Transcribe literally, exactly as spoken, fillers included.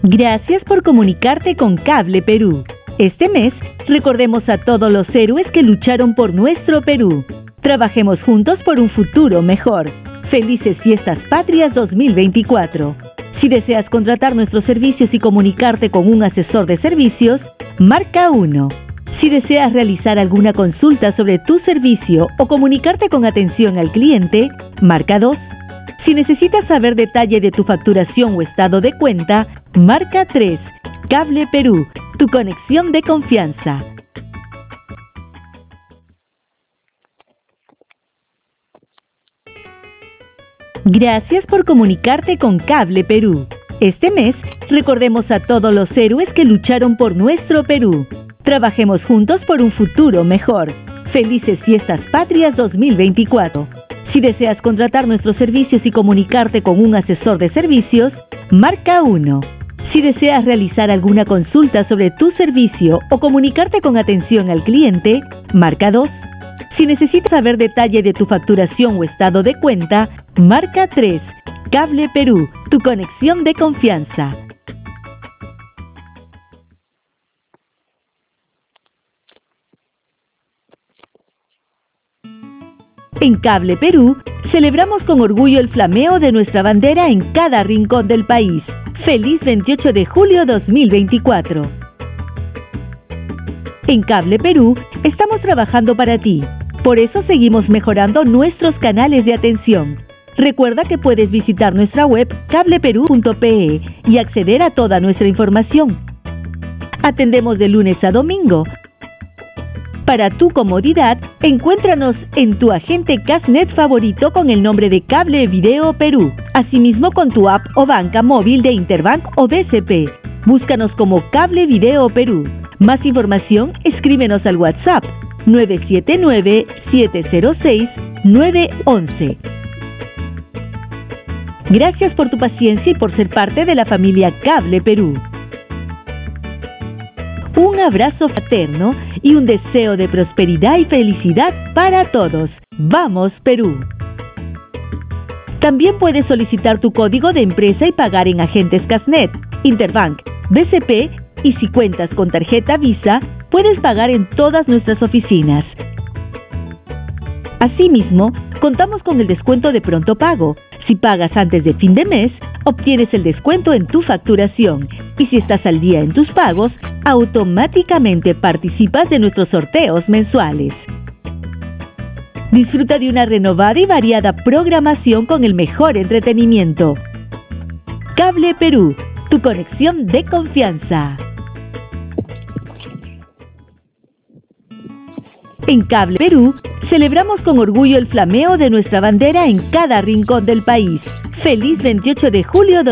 Gracias por comunicarte con Cable Perú. Este mes, recordemos a todos los héroes que lucharon por nuestro Perú. Trabajemos juntos por un futuro mejor. Felices Fiestas Patrias dos mil veinticuatro. Si deseas contratar nuestros servicios y comunicarte con un asesor de servicios, marca uno. Si deseas realizar alguna consulta sobre tu servicio o comunicarte con atención al cliente, marca dos. Si necesitas saber detalle de tu facturación o estado de cuenta, marca tres. Cable Perú, tu conexión de confianza. Gracias por comunicarte con Cable Perú. Este mes, recordemos a todos los héroes que lucharon por nuestro Perú. Trabajemos juntos por un futuro mejor. Felices Fiestas Patrias dos mil veinticuatro. Si deseas contratar nuestros servicios y comunicarte con un asesor de servicios, marca uno. Si deseas realizar alguna consulta sobre tu servicio o comunicarte con atención al cliente, marca dos. Si necesitas saber detalle de tu facturación o estado de cuenta, marca tres. Cable Perú, tu conexión de confianza. En Cable Perú, celebramos con orgullo el flameo de nuestra bandera en cada rincón del país. ¡Feliz veintiocho de julio dos mil veinticuatro! En Cable Perú, estamos trabajando para ti. Por eso seguimos mejorando nuestros canales de atención. Recuerda que puedes visitar nuestra web cable perú punto pe y acceder a toda nuestra información. Atendemos de lunes a domingo. Para tu comodidad, encuéntranos en tu agente Casnet favorito con el nombre de Cable Video Perú, asimismo con tu app o banca móvil de Interbank o B C P. Búscanos como Cable Video Perú. Más información, escríbenos al WhatsApp nueve siete nueve, siete cero seis, nueve once. Gracias por tu paciencia y por ser parte de la familia Cable Perú. Un abrazo fraterno y un deseo de prosperidad y felicidad para todos. ¡Vamos, Perú! También puedes solicitar tu código de empresa y pagar en agentes Casnet, Interbank, B C P y si cuentas con tarjeta Visa, puedes pagar en todas nuestras oficinas. Asimismo, contamos con el descuento de pronto pago. Si pagas antes de fin de mes, obtienes el descuento en tu facturación. Y si estás al día en tus pagos, automáticamente participas de nuestros sorteos mensuales. Disfruta de una renovada y variada programación con el mejor entretenimiento. Cable Perú, tu conexión de confianza. En Cable Perú, celebramos con orgullo el flameo de nuestra bandera en cada rincón del país. ¡Feliz veintiocho de julio!